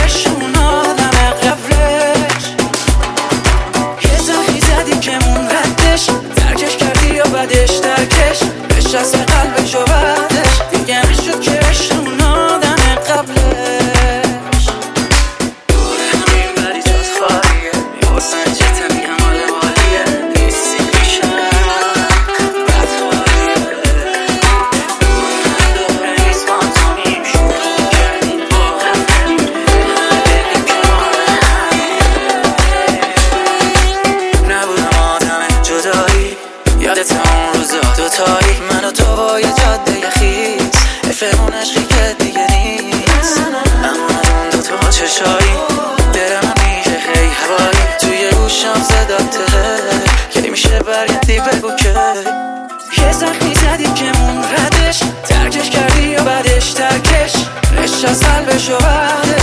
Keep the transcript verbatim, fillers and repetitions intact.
عشقون آدم قبلش. یه زخمی زدی که مون ردش، ترکش کردی یا بدش ترکش، بشست قلبش و بعدش دیگه نشد که عشقون آدم قبلش. دور همین بری جز خواهیه میباسن جت میگم حال حالیه نیستی میشم بد خواهیه. دور همه دوره نیست با تو میشون کردیم با هم همه دلیم که مال همه. نبودم آدم جدایی، یادت اون روزا دوتایی من و تو با یه جاده خیز، افرون عشقی که دیگه نیست. اما اون دوتا چشایی درم میشه خیلی هوایی، توی گوشم صداته کی میشه برگردی بگو که. یه زخمی زدی که مون ردش، ترکش کردی یا بعدش ترکش، نشست قلبش و بعدش